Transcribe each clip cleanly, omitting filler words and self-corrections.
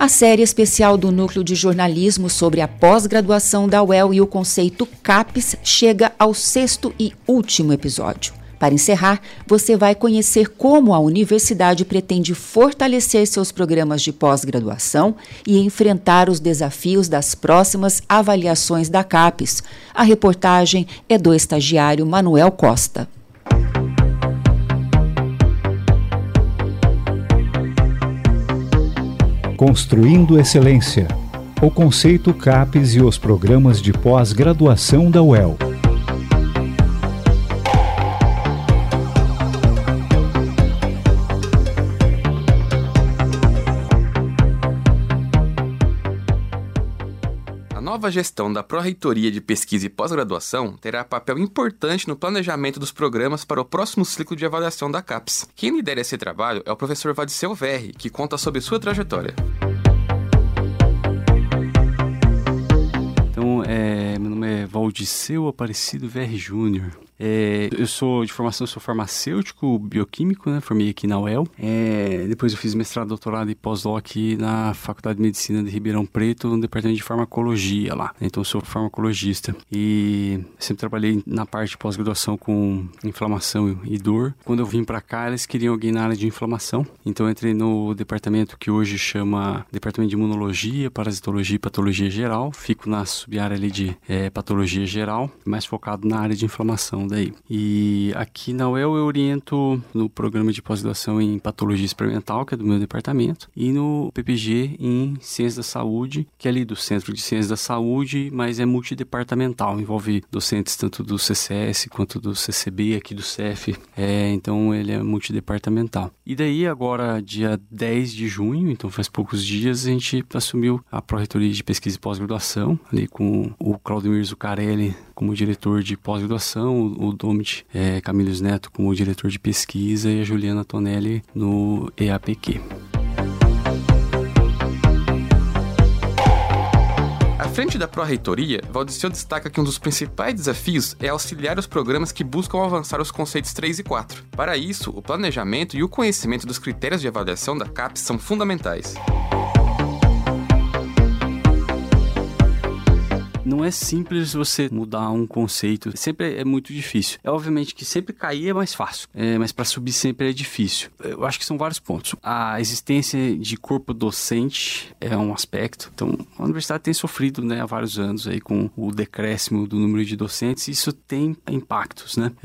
A série especial do Núcleo de Jornalismo sobre a pós-graduação da UEL e o conceito CAPES chega ao 6º e último episódio. Para encerrar, você vai conhecer como a universidade pretende fortalecer seus programas de pós-graduação e enfrentar os desafios das próximas avaliações da CAPES. A reportagem é do estagiário Manuel Costa. Construindo Excelência, o conceito CAPES e os programas de pós-graduação da UEL. A nova gestão da Pró-Reitoria de Pesquisa e Pós-Graduação terá papel importante no planejamento dos programas para o próximo ciclo de avaliação da CAPES. Quem lidera esse trabalho é o professor Vadiceu Verri, que conta sobre sua trajetória. Então, meu nome é Vadiceu Aparecido Verri Júnior. Eu sou de formação, sou farmacêutico, bioquímico, né? Formei aqui na UEL. Depois eu fiz mestrado, doutorado e pós-doc na Faculdade de Medicina de Ribeirão Preto, no departamento de farmacologia lá. Então eu sou farmacologista e sempre trabalhei na parte de pós-graduação com inflamação e dor. Quando eu vim para cá, eles queriam alguém na área de inflamação. Então eu entrei no departamento que hoje chama Departamento de Imunologia, Parasitologia e Patologia Geral. Fico na sub-área ali de Patologia Geral, mais focado na área de inflamação daí. E aqui na UEL eu oriento no programa de pós-graduação em Patologia Experimental, que é do meu departamento, e no PPG em Ciências da Saúde, que é ali do Centro de Ciências da Saúde, mas é multidepartamental, envolve docentes tanto do CCS quanto do CCB, aqui do CEF, então ele é multidepartamental. E daí agora, dia 10 de junho, então faz poucos dias, a gente assumiu a Pró-Reitoria de Pesquisa e Pós-Graduação, ali com o Claudemir Zuccarelli como diretor de pós-graduação, o Domit Camilhos Neto como diretor de pesquisa e a Juliana Tonelli no EAPQ. À frente da Pró-Reitoria, Vadiceu destaca que um dos principais desafios é auxiliar os programas que buscam avançar os conceitos 3 e 4. Para isso, o planejamento e o conhecimento dos critérios de avaliação da CAPES são fundamentais. Não é simples você mudar um conceito, sempre é muito difícil. É obviamente que sempre cair é mais fácil, mas para subir sempre é difícil. Eu acho que são vários pontos. A existência de corpo docente é um aspecto. Então, a universidade tem sofrido, né, há vários anos aí com o decréscimo do número de docentes. Isso tem impactos, né?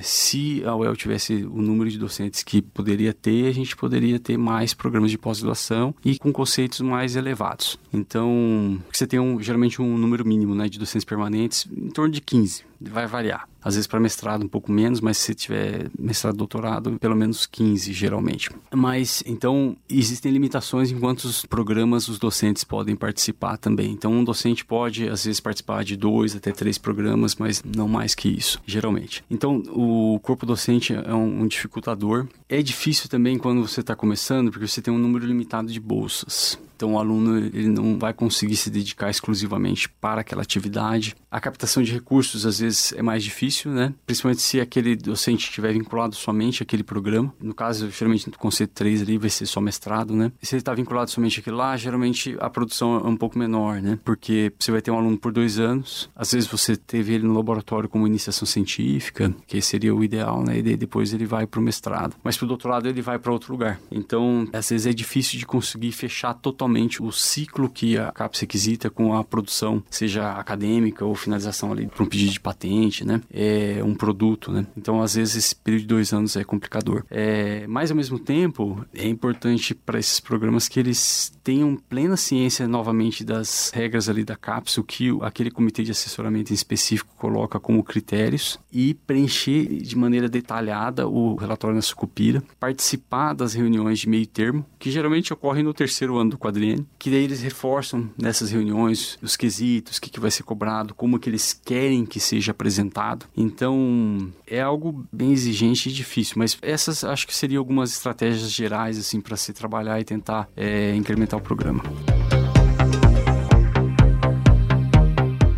Se a UEL tivesse o número de docentes que poderia ter, a gente poderia ter mais programas de pós-graduação e com conceitos mais elevados. Então, você tem geralmente um número mínimo, né, de docentes permanentes, em torno de 15, vai variar. Às vezes para mestrado um pouco menos, mas se tiver mestrado, doutorado, pelo menos 15 geralmente. Mas, então, existem limitações em quantos programas os docentes podem participar também. Então, um docente pode, às vezes, participar de 2 até 3 programas, mas não mais que isso, geralmente. Então, o corpo docente é um dificultador. É difícil também quando você está começando, porque você tem um número limitado de bolsas. Então, o aluno ele não vai conseguir se dedicar exclusivamente para aquela atividade. A captação de recursos, às vezes, é mais difícil, né? Principalmente se aquele docente estiver vinculado somente àquele programa. No caso, geralmente, no conceito 3 ali vai ser só mestrado, né? Se ele está vinculado somente àquilo lá, geralmente a produção é um pouco menor, né? Porque você vai ter um aluno por 2 anos. Às vezes, você teve ele no laboratório como iniciação científica, que seria o ideal, né? E daí depois ele vai para o mestrado. Mas para o doutorado, ele vai para outro lugar. Então, às vezes, é difícil de conseguir fechar totalmente o ciclo que a CAPES requisita com a produção, seja acadêmica ou finalização ali para um pedido de patente, né? É um produto, né? Então, às vezes, esse período de 2 anos é complicador. Mas, ao mesmo tempo, é importante para esses programas que eles tenham plena ciência, novamente, das regras ali da CAPES, o que aquele comitê de assessoramento em específico coloca como critérios e preencher de maneira detalhada o relatório na Sucupira, participar das reuniões de meio termo, que geralmente ocorrem no 3º ano do quadriênio, que daí eles reforçam nessas reuniões os quesitos, o que vai ser cobrado, como que eles querem que seja apresentado. Então, é algo bem exigente e difícil, mas essas acho que seriam algumas estratégias gerais assim, para se trabalhar e tentar incrementar o programa.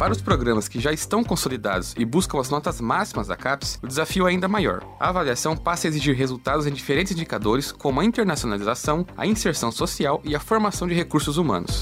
Para os programas que já estão consolidados e buscam as notas máximas da CAPES, o desafio é ainda maior. A avaliação passa a exigir resultados em diferentes indicadores, como a internacionalização, a inserção social e a formação de recursos humanos.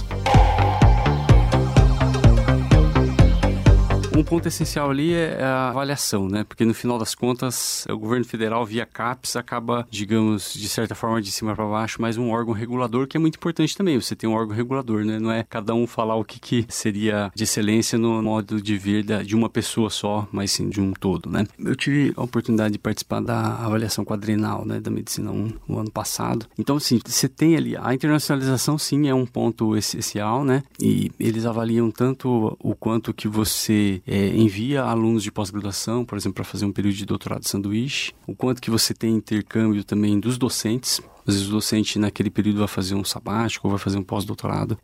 Um ponto essencial ali é a avaliação, né? Porque no final das contas, o governo federal, via CAPES, acaba, digamos, de certa forma, de cima para baixo, mais um órgão regulador, que é muito importante também. Você tem um órgão regulador, né? Não é cada um falar o que seria de excelência no modo de ver de uma pessoa só, mas sim de um todo, né? Eu tive a oportunidade de participar da avaliação quadrenal, né, da Medicina 1 no ano passado. Então, assim, você tem ali a internacionalização, sim, é um ponto essencial, né? E eles avaliam tanto o quanto que você envia alunos de pós-graduação, por exemplo, para fazer um período de doutorado de sanduíche, o quanto que você tem intercâmbio também dos docentes. Às vezes o docente naquele período vai fazer um sabático ou vai fazer um pós-doutorado,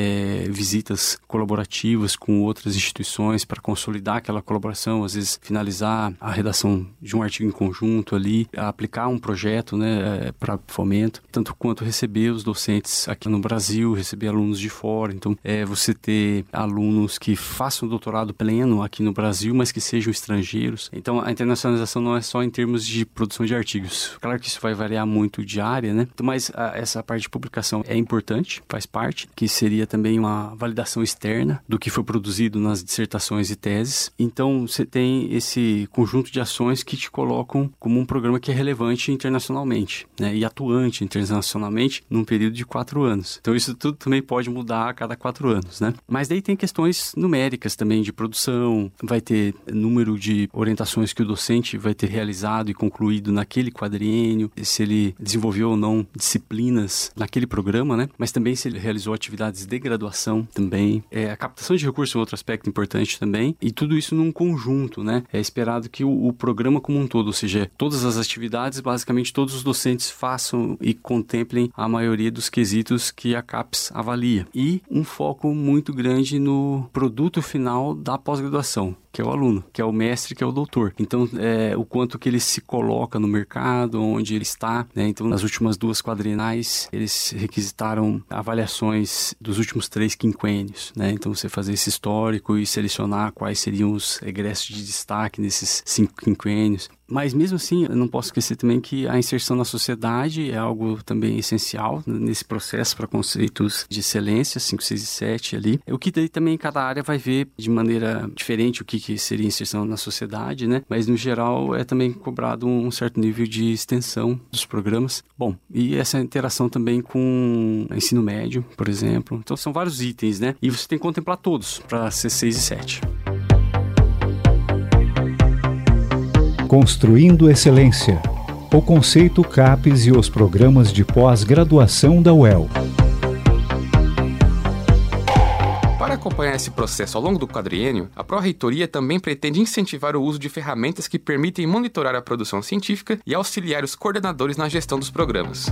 visitas colaborativas com outras instituições para consolidar aquela colaboração, às vezes finalizar a redação de um artigo em conjunto ali, aplicar um projeto, né, para fomento, tanto quanto receber os docentes aqui no Brasil, receber alunos de fora. Então, você ter alunos que façam doutorado pleno aqui no Brasil, mas que sejam estrangeiros. Então, a internacionalização não é só em termos de produção de artigos. Claro que isso vai variar muito de área, né? Mas essa parte de publicação é importante, faz parte, que seria também uma validação externa do que foi produzido nas dissertações e teses. Então, você tem esse conjunto de ações que te colocam como um programa que é relevante internacionalmente, né? E atuante internacionalmente num período de 4 anos. Então, isso tudo também pode mudar a cada 4 anos, né? Mas daí tem questões numéricas também de produção, vai ter número de orientações que o docente vai ter realizado e concluído naquele quadriênio, se ele desenvolveu ou não disciplinas naquele programa, né? Mas também se ele realizou atividades de graduação também. A captação de recursos é outro aspecto importante também. E tudo isso num conjunto, né? É esperado que o programa como um todo, ou seja, todas as atividades, basicamente todos os docentes façam e contemplem a maioria dos quesitos que a CAPES avalia. E um foco muito grande no produto final da pós-graduação, que é o aluno, que é o mestre, que é o doutor. Então, o quanto que ele se coloca no mercado, onde ele está, né? Então, nas últimas 2 quadrenais, eles requisitaram avaliações dos últimos 3 quinquênios, né? Então, você fazer esse histórico e selecionar quais seriam os egressos de destaque nesses 5 quinquênios. Mas mesmo assim, eu não posso esquecer também que a inserção na sociedade é algo também essencial nesse processo para conceitos de excelência, 5, 6 e 7 ali. O que daí também cada área vai ver de maneira diferente o que seria inserção na sociedade, né? Mas no geral é também cobrado um certo nível de extensão dos programas. Bom, e essa interação também com ensino médio, por exemplo. Então são vários itens, né? E você tem que contemplar todos para ser 6 e 7. Construindo Excelência, o conceito CAPES e os programas de pós-graduação da UEL. Para acompanhar esse processo ao longo do quadriênio, a Pró-Reitoria também pretende incentivar o uso de ferramentas que permitem monitorar a produção científica e auxiliar os coordenadores na gestão dos programas.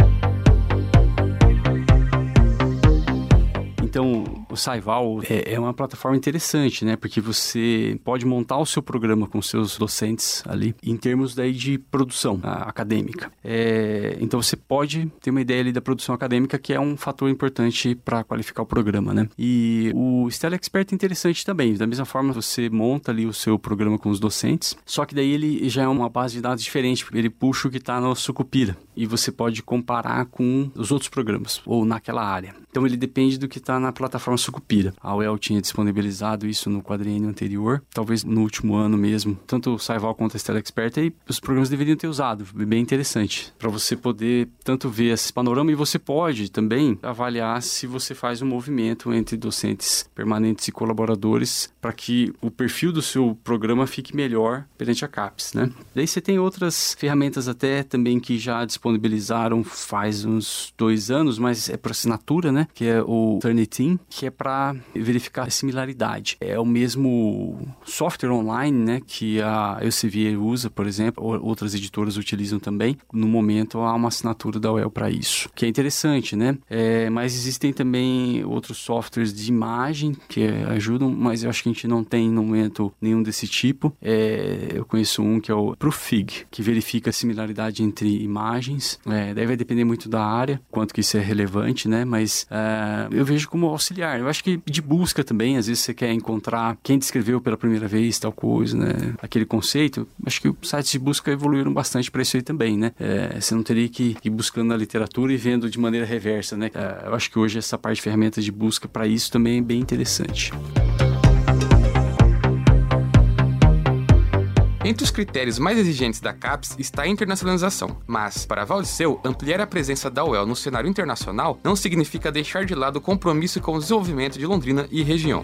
Então, o Saival é uma plataforma interessante, né? Porque você pode montar o seu programa com seus docentes ali, em termos daí de produção acadêmica. Então, você pode ter uma ideia ali da produção acadêmica, que é um fator importante para qualificar o programa, né? E o Stella Expert é interessante também. Da mesma forma, você monta ali o seu programa com os docentes, só que daí ele já é uma base de dados diferente, porque ele puxa o que está no Sucupira. E você pode comparar com os outros programas, ou naquela área. Então, ele depende do que está na plataforma Sucupira. A UEL tinha disponibilizado isso no quadriênio anterior, talvez no último ano mesmo. Tanto o Saival quanto a Stella Expert, aí os programas deveriam ter usado. Bem interessante, para você poder tanto ver esse panorama, e você pode também avaliar se você faz um movimento entre docentes permanentes e colaboradores para que o perfil do seu programa fique melhor perante a CAPES, né? Daí você tem outras ferramentas até também que já disponibilizaram faz uns 2 anos, mas é por assinatura, né? Que é o Turnitin, que é para verificar a similaridade. É o mesmo software online, né, que a Elsevier usa, por exemplo, ou outras editoras utilizam também. No momento, há uma assinatura da UEL para isso, que é interessante, né? Mas existem também outros softwares de imagem que ajudam, mas eu acho que a gente não tem no momento nenhum desse tipo. Eu conheço um que é o Proofig, que verifica a similaridade entre imagens. Daí vai depender muito da área, quanto que isso é relevante, né? Mas eu vejo como auxiliar. Eu acho que de busca também, às vezes você quer encontrar quem descreveu pela primeira vez tal coisa, né? Aquele conceito. Acho que os sites de busca evoluíram bastante para isso aí também, né? Você não teria que ir buscando na literatura e vendo de maneira reversa, né? Eu acho que hoje essa parte de ferramentas de busca para isso também é bem interessante. Entre os critérios mais exigentes da CAPES está a internacionalização, mas, para Valdeceu, ampliar a presença da UEL no cenário internacional não significa deixar de lado o compromisso com o desenvolvimento de Londrina e região.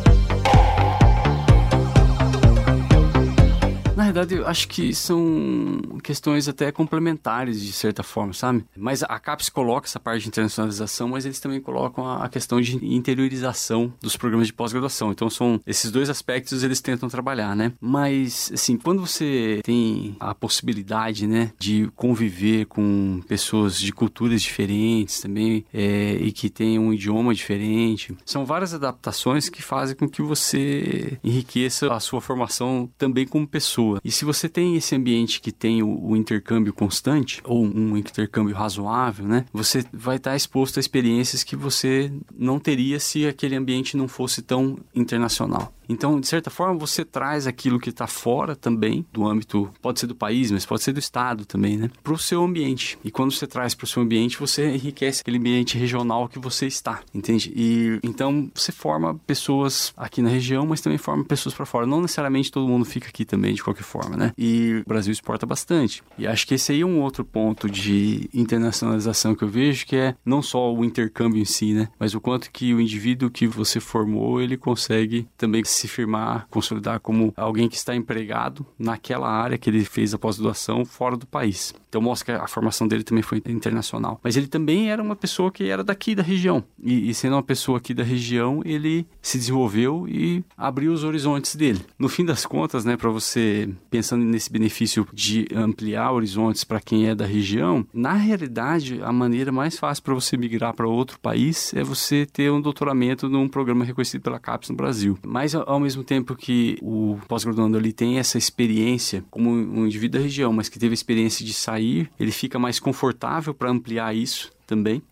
Na verdade, eu acho que são questões até complementares, de certa forma, sabe? Mas a CAPES coloca essa parte de internacionalização, mas eles também colocam a questão de interiorização dos programas de pós-graduação. Então, são esses dois aspectos eles tentam trabalhar, né? Mas, assim, quando você tem a possibilidade, né, de conviver com pessoas de culturas diferentes também, e que têm um idioma diferente, são várias adaptações que fazem com que você enriqueça a sua formação também como pessoa. E se você tem esse ambiente que tem o intercâmbio constante, ou um intercâmbio razoável, né? Você vai estar exposto a experiências que você não teria se aquele ambiente não fosse tão internacional. Então, de certa forma, você traz aquilo que está fora também do âmbito, pode ser do país, mas pode ser do estado também, né? Para o seu ambiente. E quando você traz para o seu ambiente, você enriquece aquele ambiente regional que você está, entende? E então, você forma pessoas aqui na região, mas também forma pessoas para fora. Não necessariamente todo mundo fica aqui também, de qualquer forma, né? E o Brasil exporta bastante. E acho que esse aí é um outro ponto de internacionalização que eu vejo, que é não só o intercâmbio em si, né? Mas o quanto que o indivíduo que você formou, ele consegue também se firmar, consolidar como alguém que está empregado naquela área que ele fez a pós-graduação fora do país. Então mostra que a formação dele também foi internacional. Mas ele também era uma pessoa que era daqui da região. E sendo uma pessoa aqui da região, ele se desenvolveu e abriu os horizontes dele. No fim das contas, né, para você, pensando nesse benefício de ampliar horizontes para quem é da região, na realidade, a maneira mais fácil para você migrar para outro país é você ter um doutoramento num programa reconhecido pela CAPES no Brasil. Mas ao mesmo tempo que o pós-graduando ali tem essa experiência como um indivíduo da região, mas que teve a experiência de sair, ele fica mais confortável para ampliar isso também,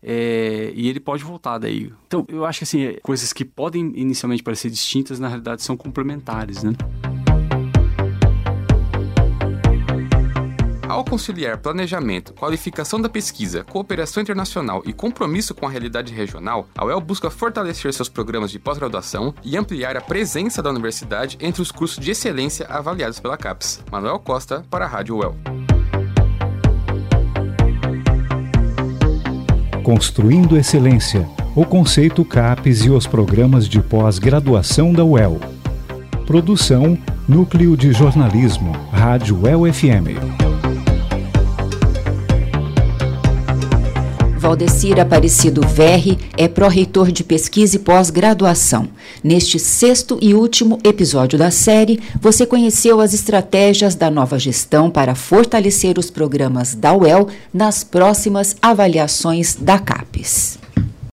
e ele pode voltar daí. Então, eu acho que assim, coisas que podem inicialmente parecer distintas, na realidade são complementares, né? Ao conciliar planejamento, qualificação da pesquisa, cooperação internacional e compromisso com a realidade regional, a UEL busca fortalecer seus programas de pós-graduação e ampliar a presença da universidade entre os cursos de excelência avaliados pela CAPES. Manuel Costa, para a Rádio UEL. Construindo Excelência, o conceito CAPES e os programas de pós-graduação da UEL. Produção, Núcleo de Jornalismo, Rádio UEL FM. Valdecir Aparecido Verri é pró-reitor de pesquisa e pós-graduação. Neste 6º e último episódio da série, você conheceu as estratégias da nova gestão para fortalecer os programas da UEL nas próximas avaliações da CAPES.